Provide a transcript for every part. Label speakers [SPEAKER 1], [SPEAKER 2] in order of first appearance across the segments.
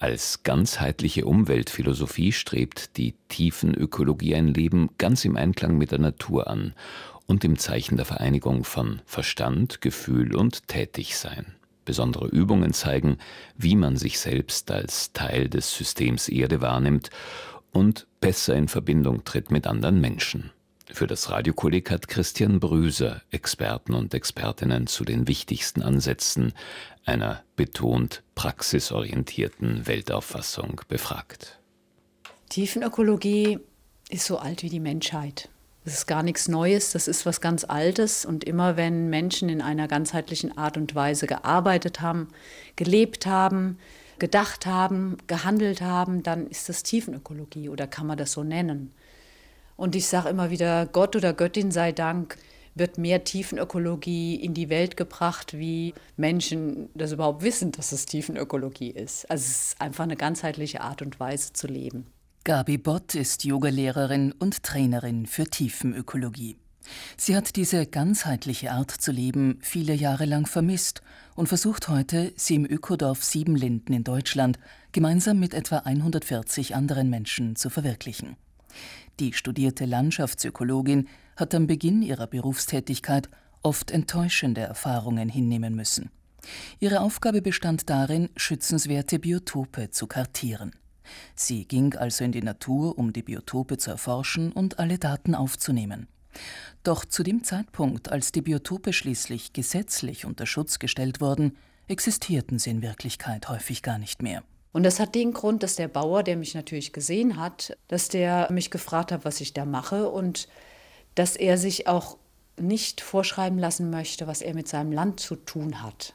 [SPEAKER 1] Als ganzheitliche Umweltphilosophie strebt die Tiefenökologie ein Leben ganz im Einklang mit der Natur an und im Zeichen der Vereinigung von Verstand, Gefühl und Tätigsein. Besondere Übungen zeigen, wie man sich selbst als Teil des Systems Erde wahrnimmt und besser in Verbindung tritt mit anderen Menschen. Für das Radiokolleg hat Christian Brüser Experten und Expertinnen zu den wichtigsten Ansätzen einer betont praxisorientierten Weltauffassung befragt.
[SPEAKER 2] Tiefenökologie ist so alt wie die Menschheit. Das ist gar nichts Neues, das ist was ganz Altes. Und immer wenn Menschen in einer ganzheitlichen Art und Weise gearbeitet haben, gelebt haben, gedacht haben, gehandelt haben, dann ist das Tiefenökologie oder kann man das so nennen. Und ich sage immer wieder, Gott oder Göttin sei Dank, wird mehr Tiefenökologie in die Welt gebracht, wie Menschen das überhaupt wissen, dass es Tiefenökologie ist. Also es ist einfach eine ganzheitliche Art und Weise zu leben.
[SPEAKER 3] Gabi Bott ist Yogalehrerin und Trainerin für Tiefenökologie. Sie hat diese ganzheitliche Art zu leben viele Jahre lang vermisst und versucht heute, sie im Ökodorf Siebenlinden in Deutschland gemeinsam mit etwa 140 anderen Menschen zu verwirklichen. Die studierte Landschaftsökologin hat am Beginn ihrer Berufstätigkeit oft enttäuschende Erfahrungen hinnehmen müssen. Ihre Aufgabe bestand darin, schützenswerte Biotope zu kartieren. Sie ging also in die Natur, um die Biotope zu erforschen und alle Daten aufzunehmen. Doch zu dem Zeitpunkt, als die Biotope schließlich gesetzlich unter Schutz gestellt wurden, existierten sie in Wirklichkeit häufig gar nicht mehr.
[SPEAKER 2] Und das hat den Grund, dass der Bauer, der mich natürlich gesehen hat, dass der mich gefragt hat, was ich da mache und dass er sich auch nicht vorschreiben lassen möchte, was er mit seinem Land zu tun hat.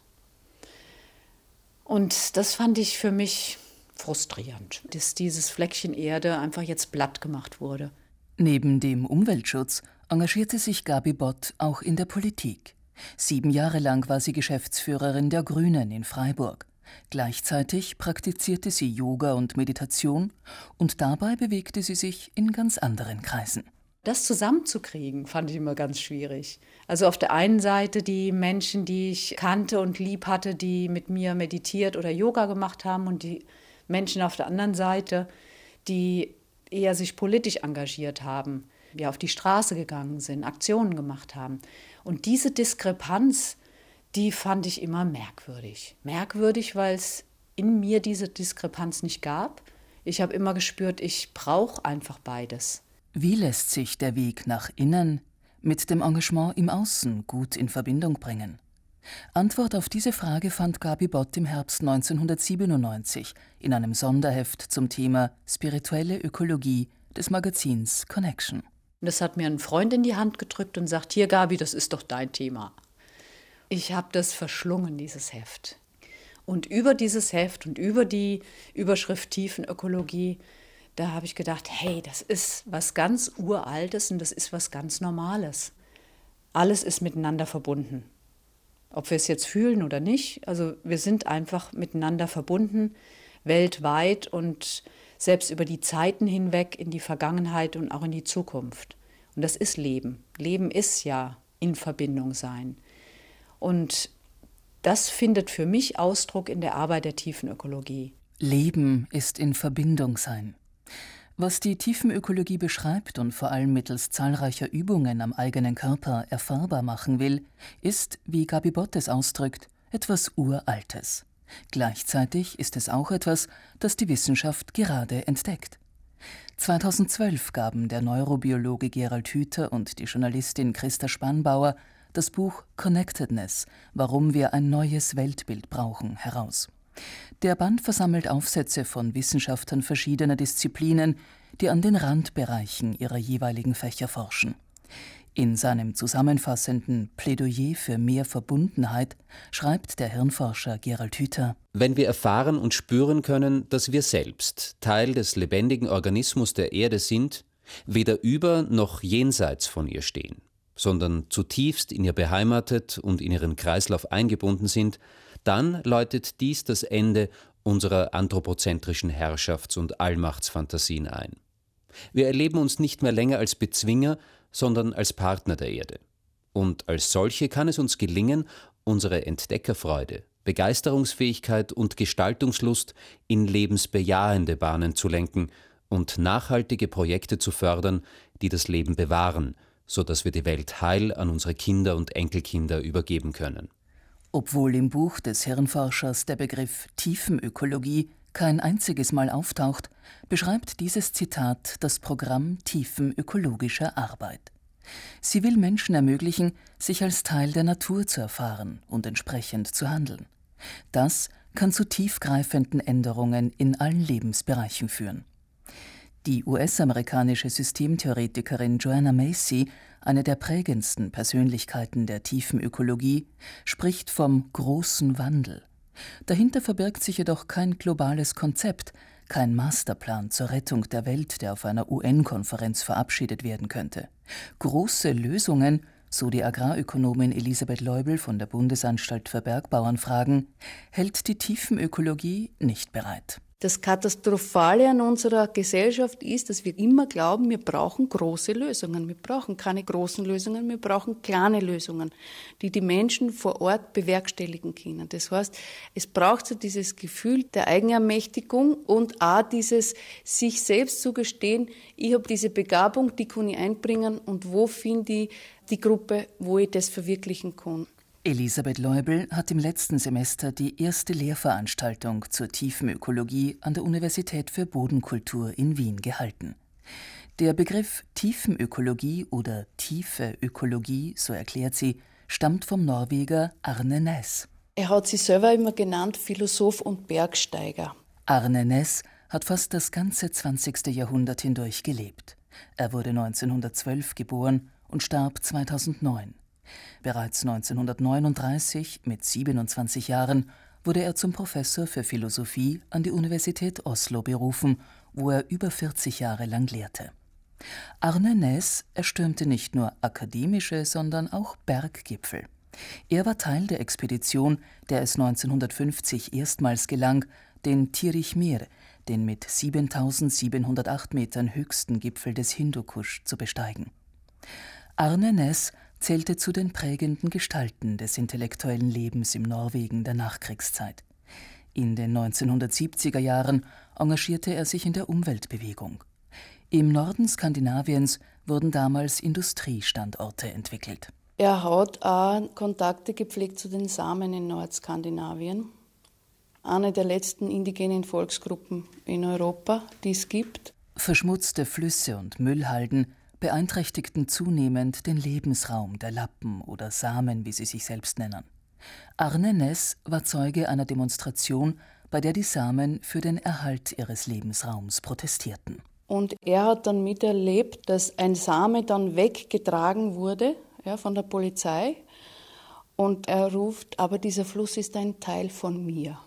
[SPEAKER 2] Und das fand ich für mich frustrierend, dass dieses Fleckchen Erde einfach jetzt platt gemacht wurde.
[SPEAKER 3] Neben dem Umweltschutz engagierte sich Gabi Bott auch in der Politik. 7 Jahre lang war sie Geschäftsführerin der Grünen in Freiburg. Gleichzeitig praktizierte sie Yoga und Meditation und dabei bewegte sie sich in ganz anderen Kreisen.
[SPEAKER 2] Das zusammenzukriegen, fand ich immer ganz schwierig. Also auf der einen Seite die Menschen, die ich kannte und lieb hatte, die mit mir meditiert oder Yoga gemacht haben und die Menschen auf der anderen Seite, die eher sich politisch engagiert haben, die auf die Straße gegangen sind, Aktionen gemacht haben. Und diese Diskrepanz, die fand ich immer merkwürdig. Merkwürdig, weil es in mir diese Diskrepanz nicht gab. Ich habe immer gespürt, ich brauche einfach beides.
[SPEAKER 3] Wie lässt sich der Weg nach innen mit dem Engagement im Außen gut in Verbindung bringen? Antwort auf diese Frage fand Gabi Bott im Herbst 1997 in einem Sonderheft zum Thema Spirituelle Ökologie des Magazins Connection.
[SPEAKER 2] Das hat mir ein Freund in die Hand gedrückt und sagt, hier Gabi, das ist doch dein Thema. Ich habe das verschlungen, dieses Heft. Und über dieses Heft und über die Überschrift Tiefenökologie, da habe ich gedacht, hey, das ist was ganz Uraltes und das ist was ganz Normales. Alles ist miteinander verbunden. Ob wir es jetzt fühlen oder nicht, also wir sind einfach miteinander verbunden, weltweit und selbst über die Zeiten hinweg in die Vergangenheit und auch in die Zukunft. Und das ist Leben. Leben ist ja in Verbindung sein. Und das findet für mich Ausdruck in der Arbeit der Tiefenökologie.
[SPEAKER 3] Leben ist in Verbindung sein. Was die Tiefenökologie beschreibt und vor allem mittels zahlreicher Übungen am eigenen Körper erfahrbar machen will, ist, wie Gabi Bott es ausdrückt, etwas Uraltes. Gleichzeitig ist es auch etwas, das die Wissenschaft gerade entdeckt. 2012 gaben der Neurobiologe Gerald Hüther und die Journalistin Christa Spanbauer das Buch Connectedness, warum wir ein neues Weltbild brauchen, heraus. Der Band versammelt Aufsätze von Wissenschaftlern verschiedener Disziplinen, die an den Randbereichen ihrer jeweiligen Fächer forschen. In seinem zusammenfassenden Plädoyer für mehr Verbundenheit schreibt der Hirnforscher Gerald Hüther:
[SPEAKER 4] Wenn wir erfahren und spüren können, dass wir selbst Teil des lebendigen Organismus der Erde sind, weder über noch jenseits von ihr stehen, sondern zutiefst in ihr beheimatet und in ihren Kreislauf eingebunden sind, dann läutet dies das Ende unserer anthropozentrischen Herrschafts- und Allmachtsfantasien ein. Wir erleben uns nicht mehr länger als Bezwinger, sondern als Partner der Erde. Und als solche kann es uns gelingen, unsere Entdeckerfreude, Begeisterungsfähigkeit und Gestaltungslust in lebensbejahende Bahnen zu lenken und nachhaltige Projekte zu fördern, die das Leben bewahren, sodass wir die Welt heil an unsere Kinder und Enkelkinder übergeben können.
[SPEAKER 3] Obwohl im Buch des Hirnforschers der Begriff Tiefenökologie kein einziges Mal auftaucht, beschreibt dieses Zitat das Programm tiefenökologischer Arbeit. Sie will Menschen ermöglichen, sich als Teil der Natur zu erfahren und entsprechend zu handeln. Das kann zu tiefgreifenden Änderungen in allen Lebensbereichen führen. Die US-amerikanische Systemtheoretikerin Joanna Macy, eine der prägendsten Persönlichkeiten der Tiefenökologie, spricht vom großen Wandel. Dahinter verbirgt sich jedoch kein globales Konzept, kein Masterplan zur Rettung der Welt, der auf einer UN-Konferenz verabschiedet werden könnte. Große Lösungen, so die Agrarökonomin Elisabeth Leubel von der Bundesanstalt für Bergbauernfragen, hält die Tiefenökologie nicht bereit.
[SPEAKER 5] Das Katastrophale an unserer Gesellschaft ist, dass wir immer glauben, wir brauchen große Lösungen. Wir brauchen keine großen Lösungen, wir brauchen kleine Lösungen, die die Menschen vor Ort bewerkstelligen können. Das heißt, es braucht so dieses Gefühl der Eigenermächtigung und auch dieses sich selbst zugestehen, ich habe diese Begabung, die kann ich einbringen und wo finde ich die Gruppe, wo ich das verwirklichen kann.
[SPEAKER 3] Elisabeth Leubel hat im letzten Semester die erste Lehrveranstaltung zur Tiefenökologie an der Universität für Bodenkultur in Wien gehalten. Der Begriff Tiefenökologie oder tiefe Ökologie, so erklärt sie, stammt vom Norweger Arne Næss.
[SPEAKER 5] Er hat sich selber immer genannt Philosoph und Bergsteiger.
[SPEAKER 3] Arne Næss hat fast das ganze 20. Jahrhundert hindurch gelebt. Er wurde 1912 geboren und starb 2009. Bereits 1939, mit 27 Jahren, wurde er zum Professor für Philosophie an die Universität Oslo berufen, wo er über 40 Jahre lang lehrte. Arne Næss erstürmte nicht nur akademische, sondern auch Berggipfel. Er war Teil der Expedition, der es 1950 erstmals gelang, den Tirich-Mir, den mit 7.708 Metern höchsten Gipfel des Hindukusch, zu besteigen. Arne Næss zählte zu den prägenden Gestalten des intellektuellen Lebens im Norwegen der Nachkriegszeit. In den 1970er Jahren engagierte er sich in der Umweltbewegung. Im Norden Skandinaviens wurden damals Industriestandorte entwickelt.
[SPEAKER 5] Er hat auch Kontakte gepflegt zu den Samen in Nordskandinavien. Eine der letzten indigenen Volksgruppen in Europa, die es gibt.
[SPEAKER 3] Verschmutzte Flüsse und Müllhalden beeinträchtigten zunehmend den Lebensraum der Lappen oder Samen, wie sie sich selbst nennen. Arne Næss war Zeuge einer Demonstration, bei der die Samen für den Erhalt ihres Lebensraums protestierten.
[SPEAKER 5] Und er hat dann miterlebt, dass ein Same dann weggetragen wurde, ja, von der Polizei. Und er ruft, aber dieser Fluss ist ein Teil von mir.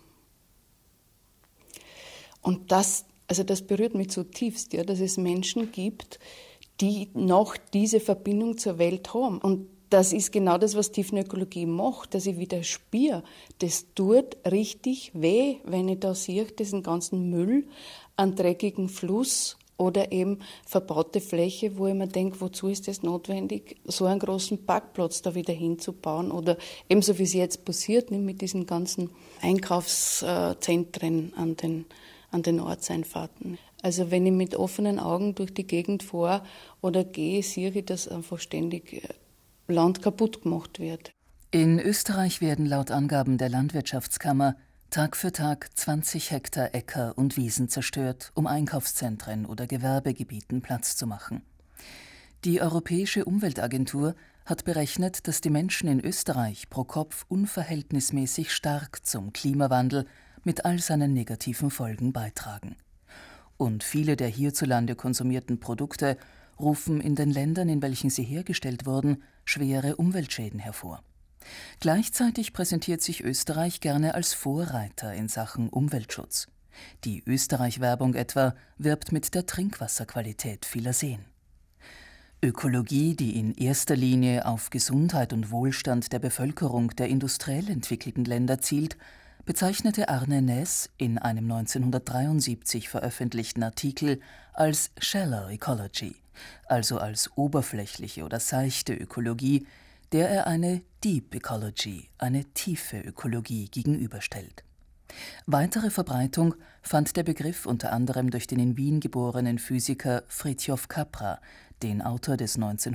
[SPEAKER 5] Und das berührt mich zutiefst, ja, dass es Menschen gibt, die noch diese Verbindung zur Welt haben. Und das ist genau das, was Tiefenökologie macht, dass ich wieder spüre, das tut richtig weh, wenn ich da sehe, diesen ganzen Müll, einen dreckigen Fluss oder eben verbaute Fläche, wo ich mir denke, wozu ist das notwendig, so einen großen Parkplatz da wieder hinzubauen oder ebenso wie es jetzt passiert, mit diesen ganzen Einkaufszentren an den Ortseinfahrten. Also wenn ich mit offenen Augen durch die Gegend fahre oder gehe, sehe ich, dass einfach ständig Land kaputt gemacht wird.
[SPEAKER 3] In Österreich werden laut Angaben der Landwirtschaftskammer Tag für Tag 20 Hektar Äcker und Wiesen zerstört, um Einkaufszentren oder Gewerbegebieten Platz zu machen. Die Europäische Umweltagentur hat berechnet, dass die Menschen in Österreich pro Kopf unverhältnismäßig stark zum Klimawandel mit all seinen negativen Folgen beitragen. Und viele der hierzulande konsumierten Produkte rufen in den Ländern, in welchen sie hergestellt wurden, schwere Umweltschäden hervor. Gleichzeitig präsentiert sich Österreich gerne als Vorreiter in Sachen Umweltschutz. Die Österreich-Werbung etwa wirbt mit der Trinkwasserqualität vieler Seen. Ökologie, die in erster Linie auf Gesundheit und Wohlstand der Bevölkerung der industriell entwickelten Länder zielt, bezeichnete Arne Næss in einem 1973 veröffentlichten Artikel als Shallow Ecology, also als oberflächliche oder seichte Ökologie, der er eine Deep Ecology, eine tiefe Ökologie, gegenüberstellt. Weitere Verbreitung fand der Begriff unter anderem durch den in Wien geborenen Physiker Fritjof Capra, den Autor des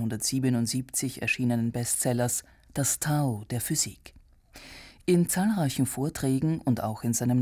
[SPEAKER 3] 1977 erschienenen Bestsellers »Das Tao der Physik«. In zahlreichen Vorträgen und auch in seinem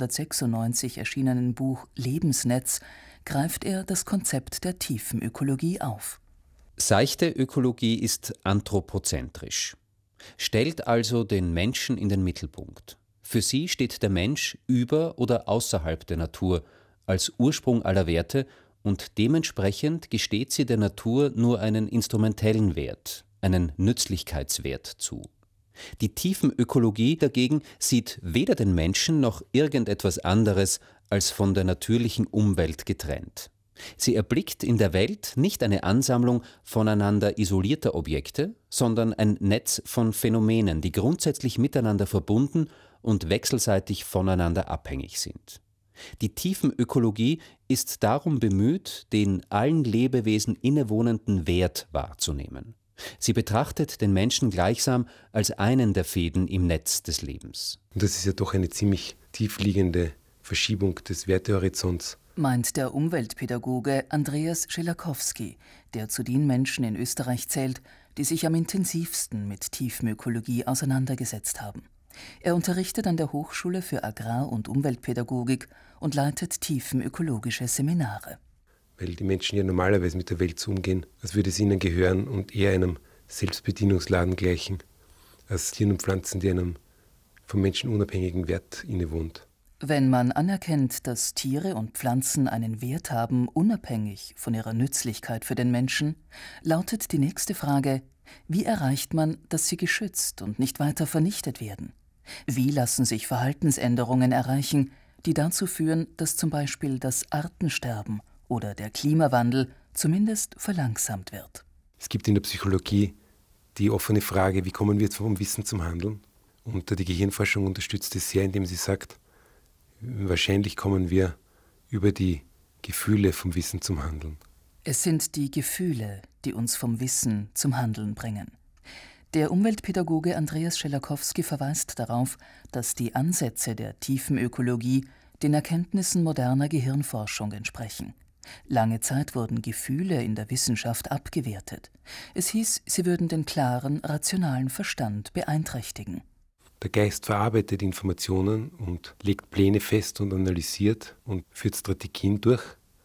[SPEAKER 3] 1996 erschienenen Buch »Lebensnetz« greift er das Konzept der tiefen Ökologie auf.
[SPEAKER 4] Seichte Ökologie ist anthropozentrisch, stellt also den Menschen in den Mittelpunkt. Für sie steht der Mensch über oder außerhalb der Natur, als Ursprung aller Werte, und dementsprechend gesteht sie der Natur nur einen instrumentellen Wert, einen Nützlichkeitswert zu. Die Tiefenökologie dagegen sieht weder den Menschen noch irgendetwas anderes als von der natürlichen Umwelt getrennt. Sie erblickt in der Welt nicht eine Ansammlung voneinander isolierter Objekte, sondern ein Netz von Phänomenen, die grundsätzlich miteinander verbunden und wechselseitig voneinander abhängig sind. Die Tiefenökologie ist darum bemüht, den allen Lebewesen innewohnenden Wert wahrzunehmen. Sie betrachtet den Menschen gleichsam als einen der Fäden im Netz des Lebens.
[SPEAKER 6] Und das ist ja doch eine ziemlich tiefliegende Verschiebung des Wertehorizonts,
[SPEAKER 3] meint der Umweltpädagoge Andreas Schilakowski, der zu den Menschen in Österreich zählt, die sich am intensivsten mit Tiefenökologie auseinandergesetzt haben. Er unterrichtet an der Hochschule für Agrar- und Umweltpädagogik und leitet tiefenökologische Seminare.
[SPEAKER 6] Weil die Menschen ja normalerweise mit der Welt so umgehen, als würde es ihnen gehören und eher einem Selbstbedienungsladen gleichen, als Tieren und Pflanzen, die einem vom Menschen unabhängigen Wert innewohnt.
[SPEAKER 3] Wenn man anerkennt, dass Tiere und Pflanzen einen Wert haben, unabhängig von ihrer Nützlichkeit für den Menschen, lautet die nächste Frage: Wie erreicht man, dass sie geschützt und nicht weiter vernichtet werden? Wie lassen sich Verhaltensänderungen erreichen, die dazu führen, dass zum Beispiel das Artensterben oder der Klimawandel zumindest verlangsamt wird?
[SPEAKER 6] Es gibt in der Psychologie die offene Frage, wie kommen wir jetzt vom Wissen zum Handeln? Und die Gehirnforschung unterstützt es sehr, indem sie sagt, wahrscheinlich kommen wir über die Gefühle vom Wissen zum Handeln.
[SPEAKER 3] Es sind die Gefühle, die uns vom Wissen zum Handeln bringen. Der Umweltpädagoge Andreas Schilakowski verweist darauf, dass die Ansätze der Tiefenökologie den Erkenntnissen moderner Gehirnforschung entsprechen. Lange Zeit wurden Gefühle in der Wissenschaft abgewertet. Es hieß, sie würden den klaren, rationalen Verstand beeinträchtigen.
[SPEAKER 6] Der Geist verarbeitet Informationen und legt Pläne fest und analysiert und führt Strategien durch.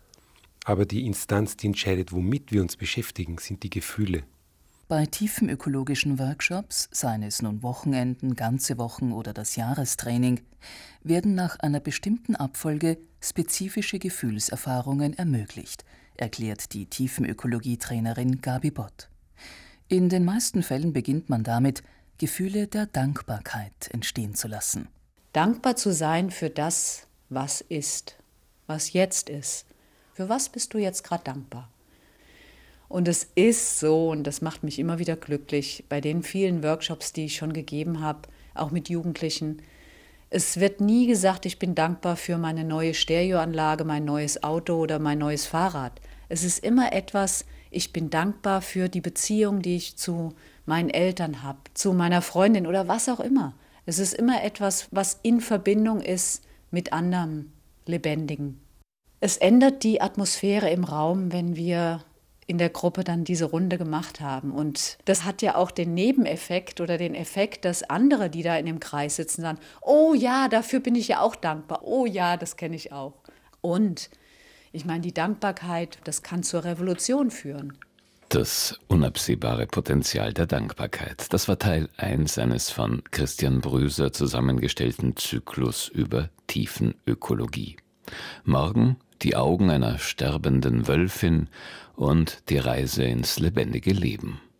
[SPEAKER 6] Aber die Instanz, die entscheidet, womit wir uns beschäftigen, sind die Gefühle.
[SPEAKER 3] Bei tiefenökologischen Workshops, seien es nun Wochenenden, ganze Wochen oder das Jahrestraining, werden nach einer bestimmten Abfolge spezifische Gefühlserfahrungen ermöglicht, erklärt die Tiefenökologie-Trainerin Gabi Bott. In den meisten Fällen beginnt man damit, Gefühle der Dankbarkeit entstehen zu lassen.
[SPEAKER 2] Dankbar zu sein für das, was ist, was jetzt ist. Für was bist du jetzt gerade dankbar? Und es ist so, und das macht mich immer wieder glücklich, bei den vielen Workshops, die ich schon gegeben habe, auch mit Jugendlichen. Es wird nie gesagt, ich bin dankbar für meine neue Stereoanlage, mein neues Auto oder mein neues Fahrrad. Es ist immer etwas, ich bin dankbar für die Beziehung, die ich zu meinen Eltern habe, zu meiner Freundin oder was auch immer. Es ist immer etwas, was in Verbindung ist mit anderem Lebendigen. Es ändert die Atmosphäre im Raum, wenn wir in der Gruppe dann diese Runde gemacht haben. Und das hat ja auch den Nebeneffekt oder den Effekt, dass andere, die da in dem Kreis sitzen, sagen, oh ja, dafür bin ich ja auch dankbar. Oh ja, das kenne ich auch. Und ich meine, die Dankbarkeit, das kann zur Revolution führen.
[SPEAKER 1] Das unabsehbare Potenzial der Dankbarkeit. Das war Teil 1 eines von Christian Brüser zusammengestellten Zyklus über Tiefenökologie. Morgen die Augen einer sterbenden Wölfin und die Reise ins lebendige Leben.